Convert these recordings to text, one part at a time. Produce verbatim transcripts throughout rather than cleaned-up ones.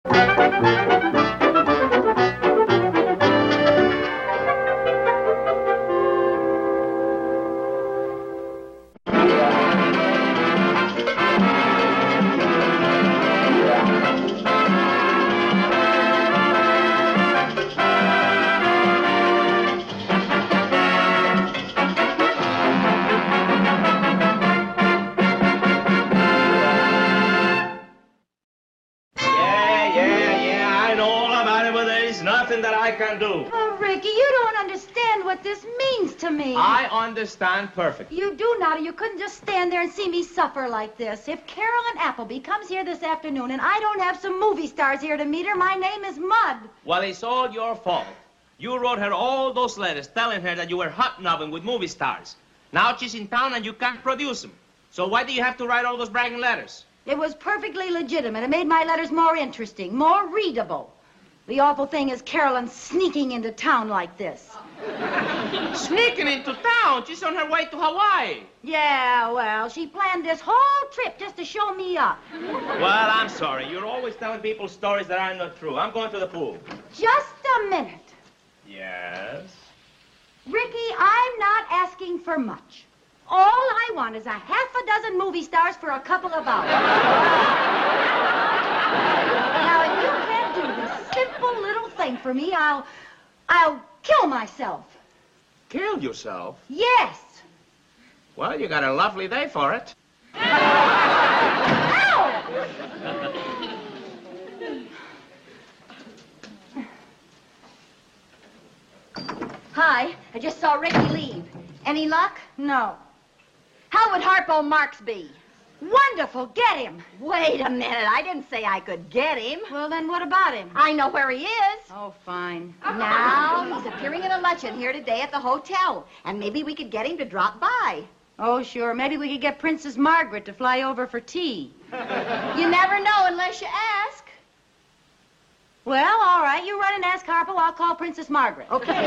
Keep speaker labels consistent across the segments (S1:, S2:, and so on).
S1: I understand perfectly.
S2: You do not, or you couldn't just stand there and see me suffer like this. If Carolyn Appleby comes here this afternoon and I don't have some movie stars here to meet her, my name is Mud.
S1: Well, it's all your fault. You wrote her all those letters telling her that you were hot-nubbing with movie stars. Now she's in town and you can't produce them. So why do you have to write all those bragging letters?
S2: It was perfectly legitimate. It made my letters more interesting, more readable. The awful thing is Carolyn sneaking into town like this.
S1: Sneaking into town? She's on her way to Hawaii.
S2: Yeah, well, she planned this whole trip just to show me up.
S1: Well, I'm sorry. You're always telling people stories that are not true. I'm going to the pool.
S2: Just a minute.
S1: Yes?
S2: Ricky, I'm not asking for much. All I want is a half a dozen movie stars for a couple of hours. Now, if you can't do this simple little thing for me, I'll... I'll kill myself.
S1: Kill yourself?
S2: Yes.
S1: Well, you got a lovely day for it.
S2: Ow!
S3: Hi, I just saw Ricky leave. Any luck?
S2: No.
S3: How would Harpo Marx be?
S2: Wonderful. Get him.
S3: Wait a minute. I didn't say I could get him.
S2: Well, then what about him?
S3: I know where he is.
S2: Oh, fine.
S3: Now, he's appearing at a luncheon here today at the hotel. And maybe we could get him to drop by.
S2: Oh, sure. Maybe we could get Princess Margaret to fly over for tea.
S3: You never know unless you ask.
S2: Well, all right. You run and ask Harpo. I'll call Princess Margaret.
S3: Okay.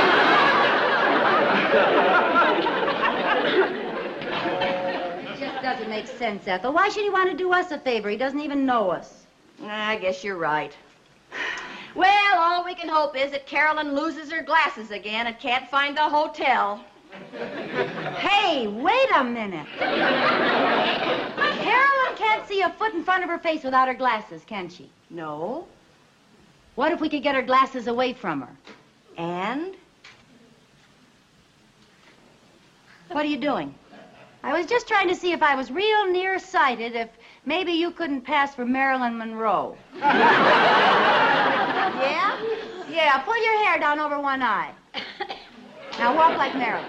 S2: Doesn't make sense, Ethel. Why should he want to do us a favor? He doesn't even know us.
S3: I guess you're right. Well, all we can hope is that Carolyn loses her glasses again and can't find the hotel.
S2: Hey, wait a minute. Carolyn can't see a foot in front of her face without her glasses, can she?
S3: No.
S2: What if we could get her glasses away from her?
S3: And?
S2: What are you doing? I was just trying to see if I was real nearsighted, if maybe you couldn't pass for Marilyn Monroe.
S3: Yeah?
S2: Yeah, pull your hair down over one eye. Now walk like Marilyn.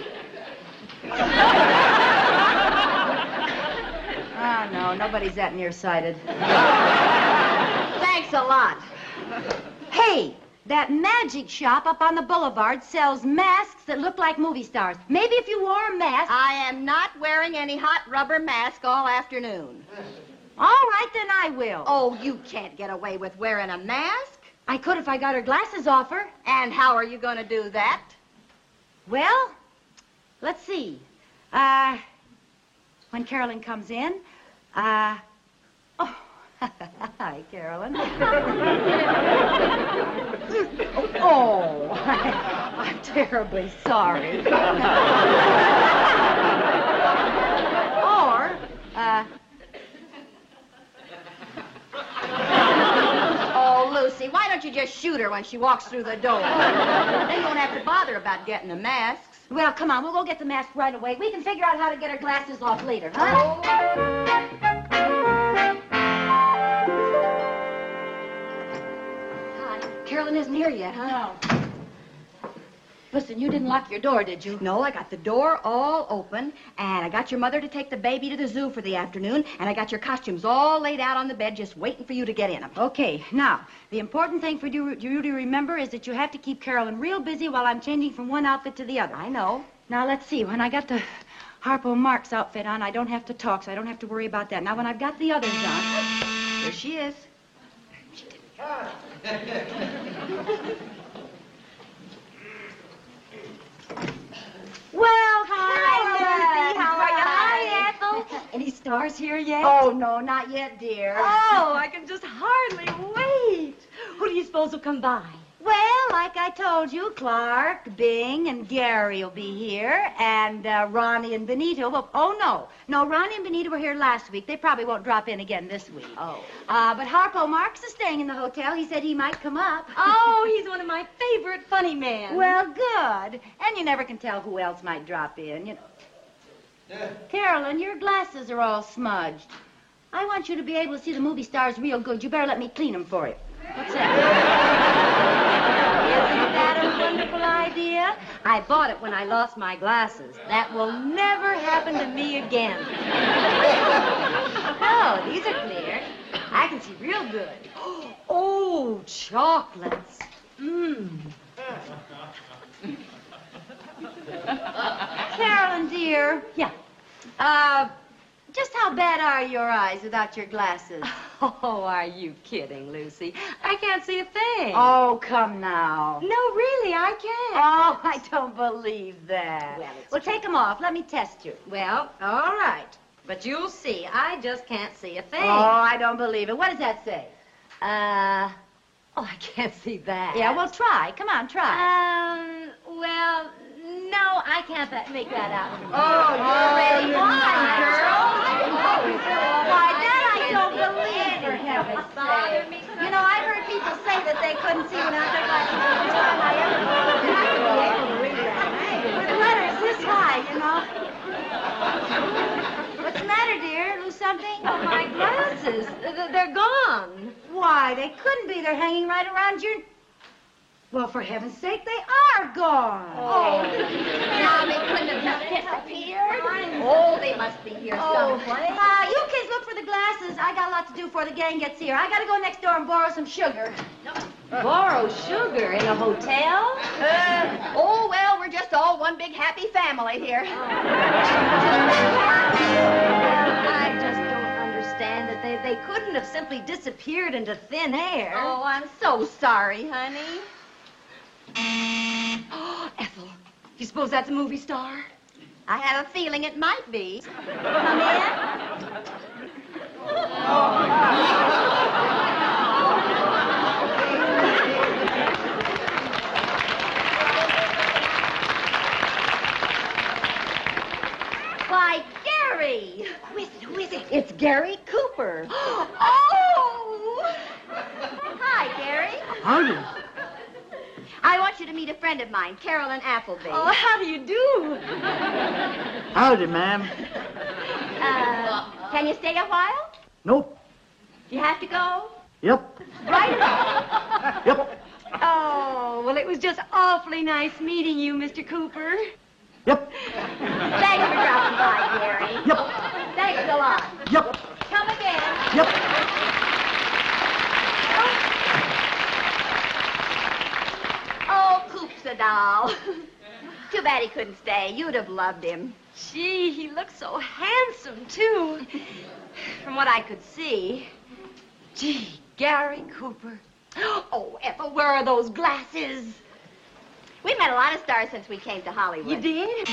S2: Oh, no, nobody's that nearsighted.
S3: Thanks a lot.
S2: Hey! That magic shop up on the boulevard sells masks that look like movie stars. Maybe if you wore a mask...
S3: I am not wearing any hot rubber mask all afternoon.
S2: All right, then I will.
S3: Oh, you can't get away with wearing a mask.
S2: I could if I got her glasses off her.
S3: And how are you going to do that?
S2: Well, let's see. Uh, when Carolyn comes in, uh... Oh... Hi, Carolyn. Oh, I, I'm terribly sorry. Or, uh...
S3: Oh, Lucy, why don't you just shoot her when she walks through the door? Then you won't have to bother about getting the masks.
S2: Well, come on, we'll go get the mask right away. We can figure out how to get her glasses off later, huh?
S3: Oh.
S2: Carolyn isn't here yet, huh? No. Listen, you didn't lock your door, did you?
S3: No, I got the door all open, and I got your mother to take the baby to the zoo for the afternoon, and I got your costumes all laid out on the bed just waiting for you to get in them.
S2: Okay, now, the important thing for you, you to remember is that you have to keep Carolyn real busy while I'm changing from one outfit to the other.
S3: I know.
S2: Now, let's see. When I got the Harpo Marx outfit on, I don't have to talk, so I don't have to worry about that. Now, when I've got the others on...
S3: There she is.
S2: Well,
S3: hi,
S2: Lucy.
S3: How are you? Hi, Ethel. Any stars here yet?
S2: Oh, no, not yet, dear.
S3: Oh, I can just hardly wait. Who do you suppose will come by?
S2: Well, like I told you, Clark, Bing, and Gary will be here, and uh, Ronnie and Benito will... Oh, no. No, Ronnie and Benito were here last week. They probably won't drop in again this week.
S3: Oh.
S2: Uh, but Harpo Marx is staying in the hotel. He said he might come up.
S3: Oh, he's one of my favorite funny men.
S2: Well, good. And you never can tell who else might drop in, you know. Yeah. Carolyn, your glasses are all smudged. I want you to be able to see the movie stars real good. You better let me clean them for you. What's that? Isn't that a wonderful idea?
S3: I bought it when I lost my glasses. That will never happen to me again. Oh, these are clear. I can see real good. Oh, chocolates. Mmm.
S2: Carolyn, dear.
S3: Yeah.
S2: Uh, just how bad are your eyes without your glasses?
S3: Oh, are you kidding, Lucy? I can't see a thing.
S2: Oh, come now.
S3: No, really, I can't.
S2: Oh, I don't believe that.
S3: Well, it's
S2: well take them off. Let me test you.
S3: Well, all right. But you'll see, I just can't see a thing.
S2: Oh, I don't believe it. What does that say?
S3: Uh, oh, I can't see that.
S2: Yeah, well, try. Come on, try.
S3: Um, well, no, I can't that, make that out.
S2: Oh, you're really blind, girl. Why, that I don't believe, for heaven's sake. You know, I've heard people say that they couldn't see without their glasses. The first time I ever be able to read that. With letters this high, you know. What's the matter, dear? Lose something?
S3: Oh, my glasses, they're gone.
S2: Why, they couldn't be. They're hanging right around your... Well, for heaven's sake, they are gone.
S3: Oh. Now they couldn't have just disappeared. Oh, they must be here
S2: Oh,
S3: someplace.
S2: uh, you kids look for the glasses. I got a lot to do before the gang gets here. I gotta go next door and borrow some sugar.
S3: Borrow sugar in a hotel?
S4: Uh, oh, well, we're just all one big happy family here.
S3: I just don't understand that they, they couldn't have simply disappeared into thin air.
S4: Oh, I'm so sorry, honey.
S3: Oh, Ethel, you suppose that's a movie star?
S4: I have a feeling it might be.
S2: Come in. Why, Gary!
S3: Who is it? Who is it?
S2: It's Gary Cooper.
S3: Oh!
S2: Hi, Gary.
S5: Howdy.
S4: I want you to meet a friend of mine, Carolyn Appleby.
S3: Oh, how do you do?
S5: Howdy, ma'am.
S4: Uh, can you stay a while?
S5: Nope.
S4: Do you have to go?
S5: Yep.
S4: Right.
S5: Yep.
S3: Oh, well, it was just awfully nice meeting you, Mister Cooper.
S5: Yep.
S4: Thanks for dropping by, Gary.
S5: Yep.
S4: Thanks a lot.
S5: Yep.
S4: Come again.
S5: Yep.
S4: Oh, Coop's a doll. Too bad he couldn't stay. You'd have loved him.
S3: Gee, he looked so handsome, too. From what I could see. Gee, Gary Cooper. Oh, Ethel, where are those glasses?
S4: We've met a lot of stars since we came to Hollywood.
S3: You did?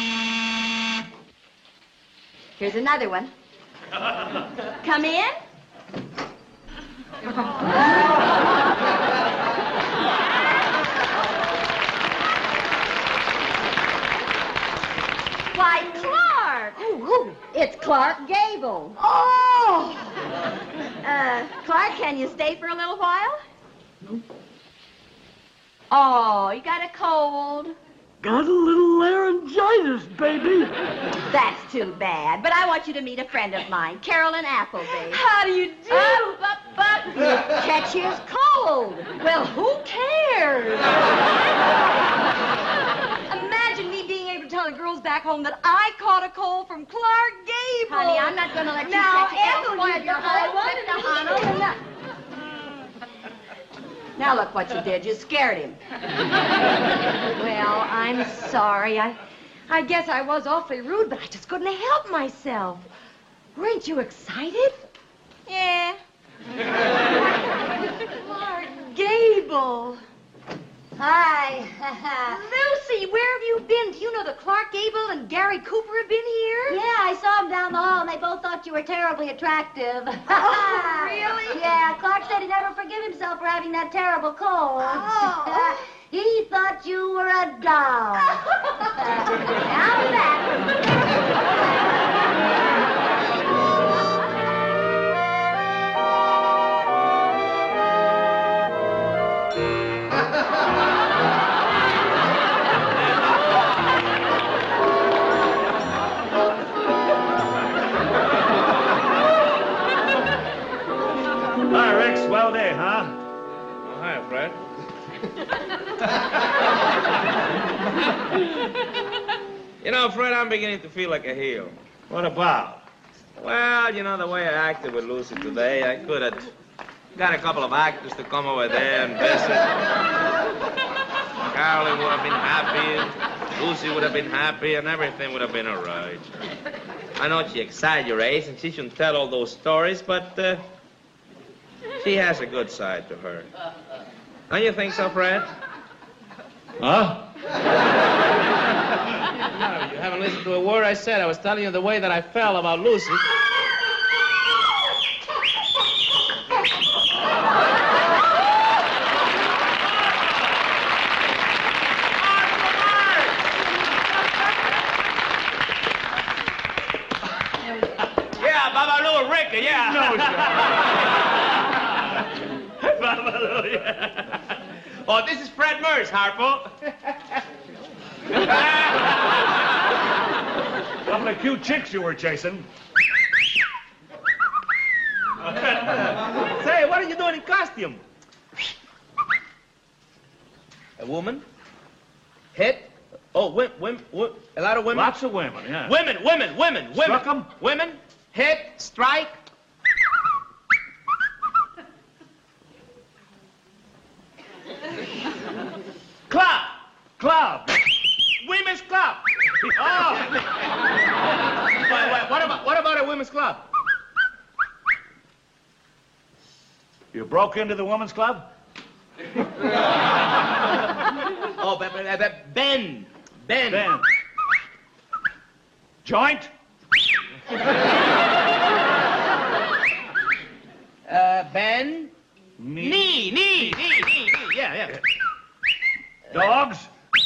S4: Here's another one. Come in. Why, Clark!
S3: Ooh, ooh.
S4: It's Clark Gable.
S3: Oh!
S4: Uh, Clark, can you stay for a little while? Oh, you got a cold.
S5: Got a little laryngitis, baby.
S4: That's too bad. But I want you to meet a friend of mine, Carolyn Appleby.
S3: How do you do?
S4: Up, up, up. You catch his cold.
S3: Well, who cares? Imagine me being able to tell the girls back home that I caught a cold from Clark Gable.
S4: Honey, I'm not going to let you
S3: Now,
S4: catch a
S3: Ethel,
S4: cold while
S3: you
S4: you're
S3: I
S4: home.
S3: wanted to
S4: Honey,
S3: Honor.
S2: Now look what you did. You scared him.
S3: Well, I'm sorry. I, I guess I was awfully rude, but I just couldn't help myself. Weren't you excited?
S4: Yeah.
S3: Clark Gable.
S2: Hi.
S3: Lucy, where have you you been? Do you know that Clark Gable and Gary Cooper have been here?
S2: Yeah, I saw them down the hall, and they both thought you were terribly attractive.
S3: Oh, really?
S2: Yeah, Clark said he'd never forgive himself for having that terrible cold.
S3: Oh.
S2: He thought you were a doll. Now that.
S6: Hi, Rick. Swell day, huh?
S1: Oh, hi, Fred. You know, Fred, I'm beginning to feel like a heel.
S6: What about?
S1: Well, you know, the way I acted with Lucy today, I could have got a couple of actors to come over there and visit. Carolyn would have been happy, Lucy would have been happy, and everything would have been all right. I know she exaggerates and she shouldn't tell all those stories, but uh, she has a good side to her. Don't you think so, Fred?
S6: Huh?
S1: No, you haven't listened to a word I said. I was telling you the way that I felt about Lucy. Yeah, Babalu, Rick, yeah.
S6: No,
S1: Babalu, yeah. Oh, this is Fred Merce, Harpo.
S6: Couple of cute chicks you were chasing.
S1: Say, what are you doing in costume? A woman? Hit? Oh, women, women, a lot of women?
S6: Lots of women, yeah.
S1: Women, women, women, women.
S6: Struck 'em?
S1: Women, hit, strike. Club.
S6: Club.
S1: Women's club. Oh. Wait, wait, what about, what about a women's club?
S6: You broke into the women's club?
S1: Oh, but, but, but Ben. Ben.
S6: Ben. Joint?
S1: Uh, Ben.
S6: Knee.
S1: Knee, knee, knee, knee, knee. Yeah, yeah.
S6: Dogs?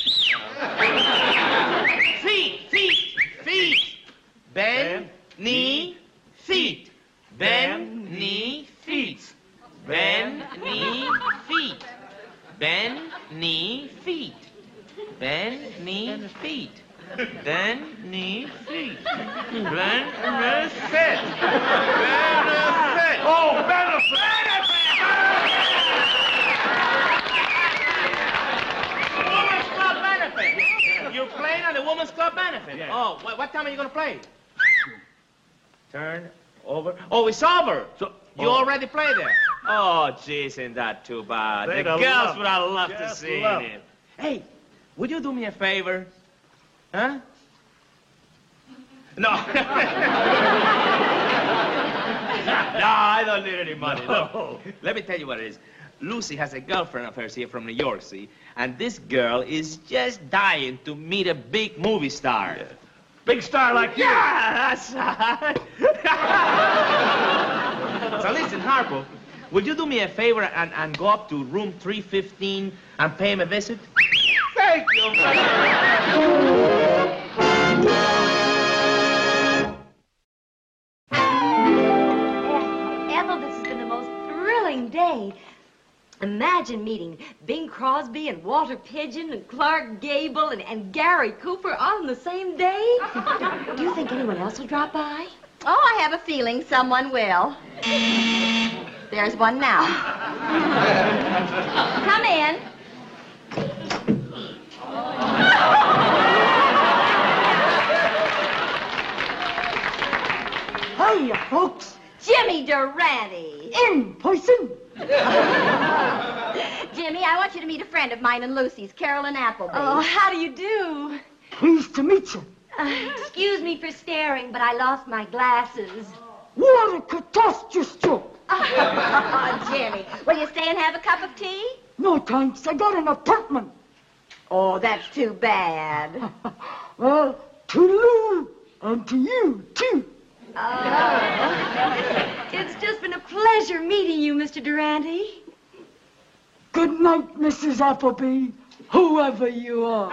S1: Feet, feet, feet. Ben,
S6: Ben,
S1: knee, feet. Ben, knee, feet. Ben, knee, feet. Ben, knee, feet. Ben, knee, feet. Ben, knee, feet. Ben, benefit. Benefit.
S6: Oh, benefit!
S1: Women's Club benefit. You're playing on the Women's Club benefit.
S6: Yeah.
S1: Oh, what, what time are you going to play? Turn over. Oh, it's over.
S6: So,
S1: You
S6: oh.
S1: already played there. Oh, jeez, isn't that too bad?
S6: They'd
S1: the
S6: have
S1: girls
S6: loved-
S1: would have loved to
S6: just
S1: see
S6: loved.
S1: it. Hey, would you do me a favor? Huh? No. No, I don't need any money. Look,
S6: No.
S1: let me tell you what it is. Lucy has a girlfriend of hers here from New York, see? And this girl is just dying to meet a big movie star.
S6: Yeah. Big star like you.
S1: Yeah, that's right. So listen, Harpo, would you do me a favor and, and go up to room three fifteen and pay him a visit? Thank you.
S3: Ethel, this has been the most thrilling day. Imagine meeting Bing Crosby and Walter Pidgeon and Clark Gable and, and Gary Cooper all on the same day. Do you think anyone else will drop by?
S4: Oh, I have a feeling someone will. There's one now. Come in.
S5: Hiya, folks.
S4: Jimmy Durante.
S5: In person.
S4: Jimmy, I want you to meet a friend of mine and Lucy's, Carolyn Appleby.
S3: Oh, how do you do?
S5: Pleased to meet you.
S3: Uh, excuse me for staring, but I lost my glasses.
S5: What a catastrophe.
S4: Oh, Jimmy, will you stay and have a cup of tea?
S5: No thanks. I got an apartment.
S4: Oh, that's too bad.
S5: Well, toodaloo, and to you, too.
S3: Oh. It's just been a pleasure meeting you, Mister Durante.
S5: Good night, Missus Appleby, whoever you are.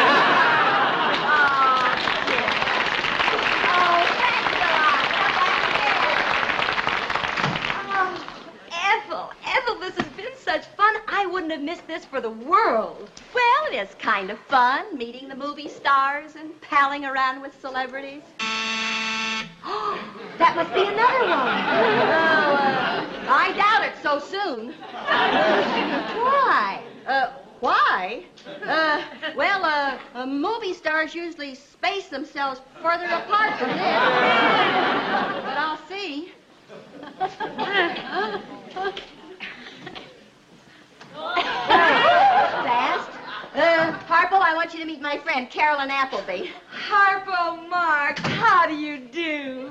S3: Ethel, Ethel, this has been such fun. I wouldn't have missed this for the world.
S4: Well, it is kind of fun, meeting the movie stars and palling around with celebrities.
S3: That must be another one.
S4: Oh, uh, I doubt it so soon. Why? Uh, why? Uh, well, uh, uh, movie stars usually space themselves further apart from this. But I'll see. Fast. Uh, Harpo, I want you to meet my friend, Carolyn Appleby.
S3: Harpo Marx, how do you do?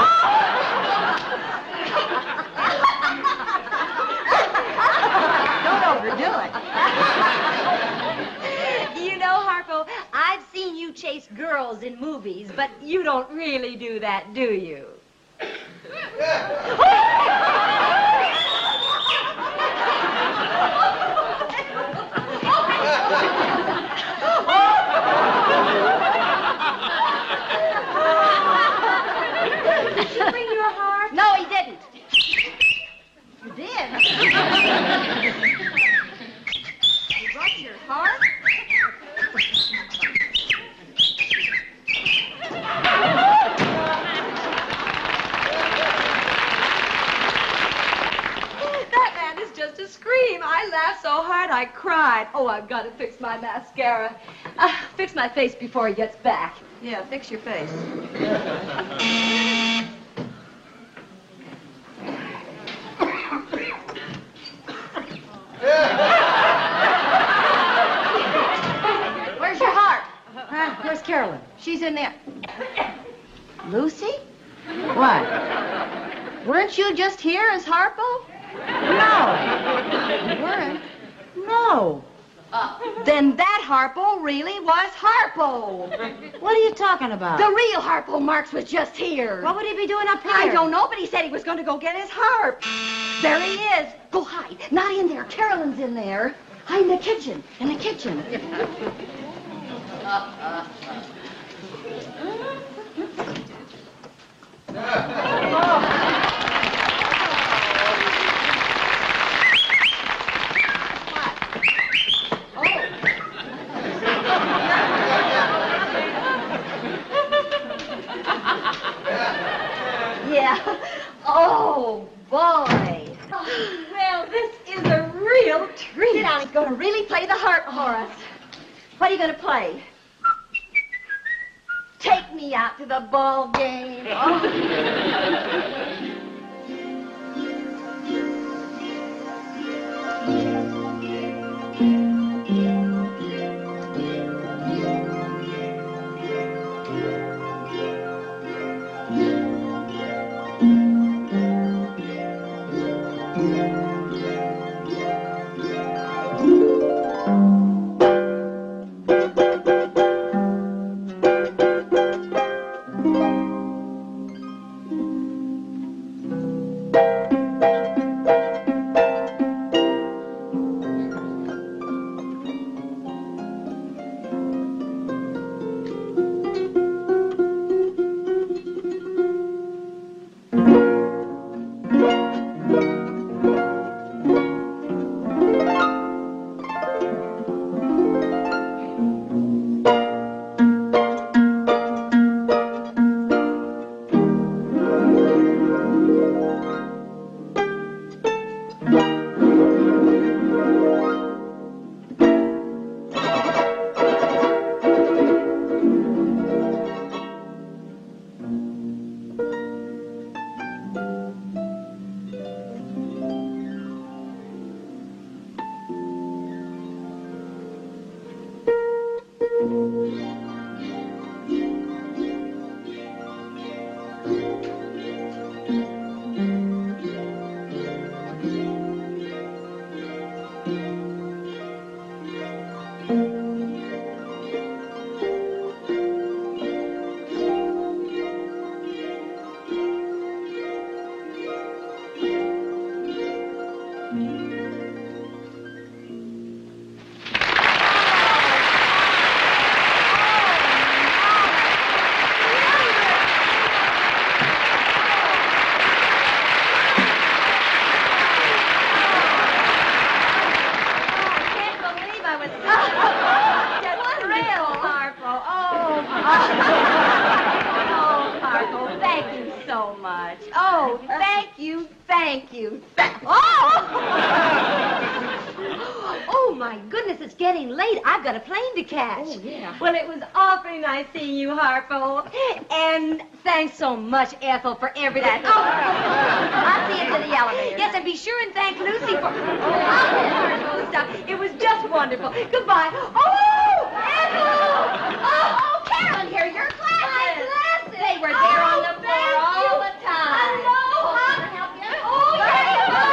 S4: Don't overdo it.
S3: You know, Harpo, I've seen you chase girls in movies, but you don't really do that, do you? Did she bring you a harp?
S4: No, he didn't. You did? You brought your harp?
S3: That man is just a scream. I laughed so hard I cried. Oh, I've got to fix my mascara. Uh, fix my face before he gets back.
S4: Yeah, fix your face. Where's your harp?
S3: Huh? Where's Carolyn?
S4: She's in there. Lucy? What? Weren't you just here as Harpo?
S3: No.
S4: You weren't.
S3: No.
S4: Then that Harpo really was Harpo.
S3: What are you talking about?
S4: The real Harpo Marx was just here.
S3: What would he be doing up here?
S4: I don't know, but he said he was going to go get his harp. There he is. Go hide. Not in there. Carolyn's in there. Hide in the kitchen. In the kitchen. Yeah. Oh, boy.
S3: Well, this is a real treat.
S4: Sit down. He's going to really play the harp for us. What are you going to play? Take me out to the ball game. Oh.
S2: Oh, thank you, thank you. Th- oh!
S3: Oh, my goodness, it's getting late. I've got a plane to catch.
S2: Oh, yeah.
S3: Well, it was awfully nice seeing you, Harpo. And thanks so much, Ethel, for everything. Oh,
S2: I'll see you to the elevator.
S3: yes, and be sure and thank Lucy for... Oh, Harpo stuff. It was just wonderful. Goodbye. Oh, Ethel!
S2: Oh, Carolyn here, your glasses.
S3: My glasses.
S2: They were there
S3: Oh,
S2: on the floor
S3: thank
S2: all
S3: you.
S2: the time.
S3: Aloha.
S2: Can I help you?
S3: Oh, yes. Bye.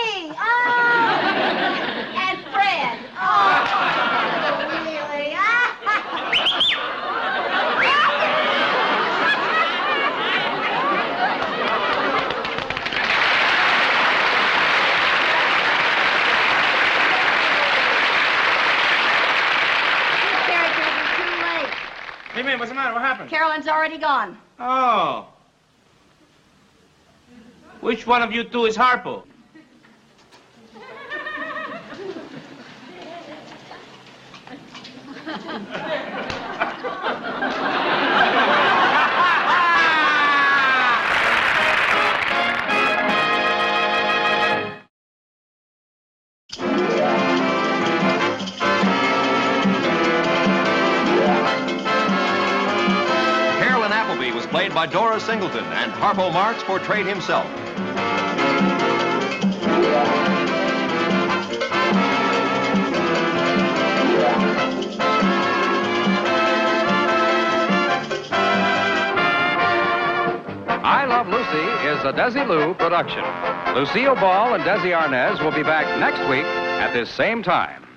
S2: And Fred. Oh, really? Ah.
S1: you mean? What's the matter? What happened?
S4: Carolyn's already gone.
S1: Oh. Which one of you two is Harpo?
S7: Carolyn Appleby was played by Dora Singleton, and Harpo Marx portrayed himself.
S8: I Love Lucy is a Desilu production. Lucille Ball and Desi Arnaz will be back next week at this same time.